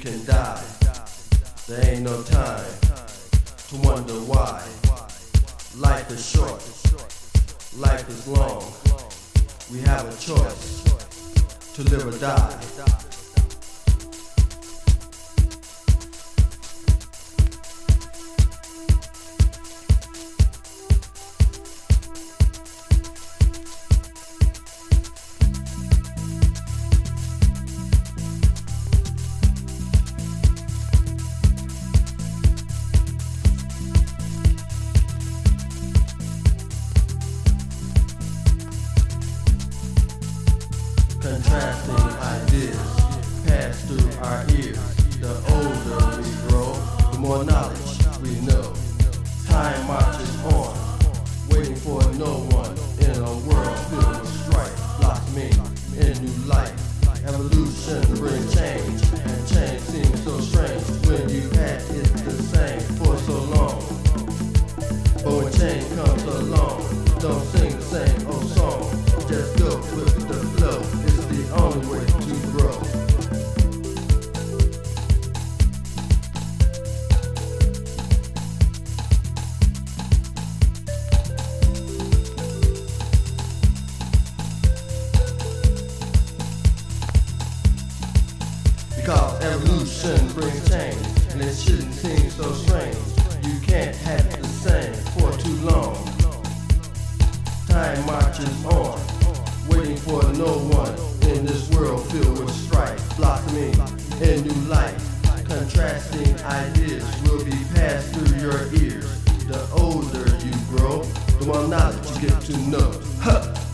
can die. There ain't no time to wonder why. Life is short, life is long. We have a choice to live or die. Contrasting ideas pass through our ears. The older we grow, the more knowledge we know. Time marches on, waiting for no one in a world filled with strife, blossoming in new life. Evolution brings change, and change seems so strange when you had it the same for so long. But when change comes along, don't sing the same old song. Just go with the flow. It's the only way to grow. Because evolution brings change, and it shouldn't seem so strange. You can't have it the same for too long. Time marches on, waiting for no one in this world filled with strife, blossoming in new life. Contrasting ideas will be passed through your ears. The older you grow, the more knowledge you get to know. Huh.